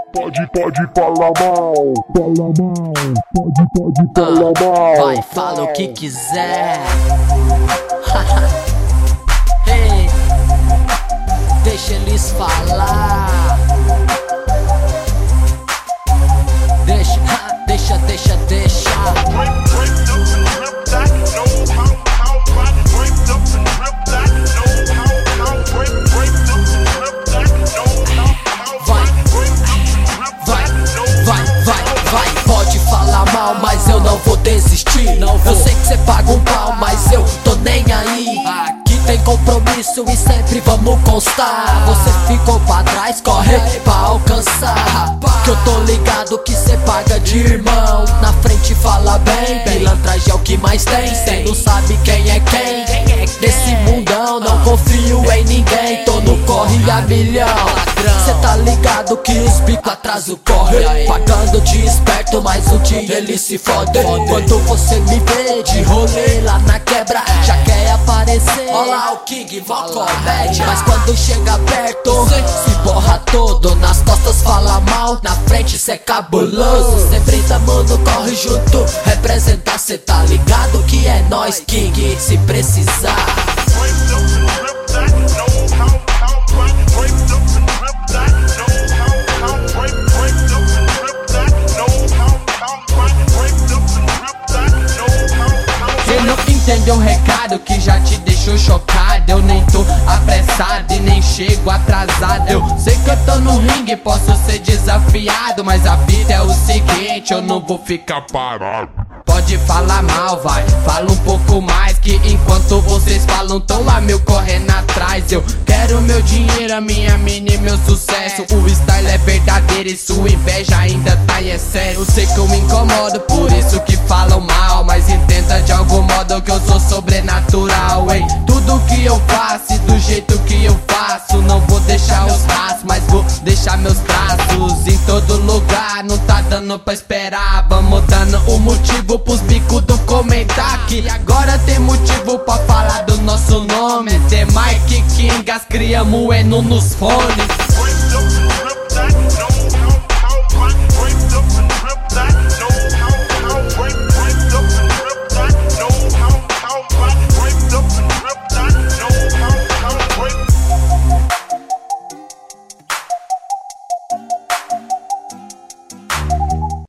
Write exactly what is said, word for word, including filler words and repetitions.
Pode, pode falar mal, fala mal, pode, pode falar ah, mal. Vai, fala o que quiser. Hey, deixa eles falar. Deixa, deixa, deixa, deixa. Mas eu não vou desistir, não vou. Eu sei que cê paga um pau, mas eu tô nem aí. Aqui tem compromisso e sempre vamos constar. Você ficou pra trás, corre pra alcançar. Que eu tô ligado que cê paga de irmão. Na frente fala bem, pilantragem é o que mais tem. Cê não sabe quem é quem. Nesse mundão não confio em ninguém. Tô no corre a milhão. Cê tá ligado que os bico atrás o corre. Pagando de esperto, mas um dia eles se fodem. Quando você me vê de rolê lá na quebra, já quer aparecer. Olha lá o King, vó comédia. Mas quando chega perto, se borra todo. Nas costas fala mal, na frente cê é cabuloso. Sempre tamo no corre junto, representar. Cê tá ligado que é nós, King, se precisar. Entendeu o recado que já te deixou chocado? Eu nem tô apressado e nem chego atrasado. Eu sei que eu tô no ringue, posso ser desafiado, mas a vida é o seguinte, eu não vou ficar parado. Pode falar mal, vai, fala um pouco mais, que enquanto vocês falam tão lá meu correndo atrás. Eu quero meu dinheiro, a minha mina e meu sucesso. O style é verdadeiro e sua inveja ainda tá em excesso. Eu sei que eu me incomodo, por isso que falam mal, mas entenda de algum modo que eu sou sobrenatural, hein? Tudo que eu faço e do jeito que eu faço, não vou deixar os braços, mas vou deixar meus traços em todo lugar. Não tá dando pra esperar, vamos dando o um motivo pros bicudos comentar. Que agora tem motivo pra falar do nosso nome. The Mike King, as cria moendo nos fones.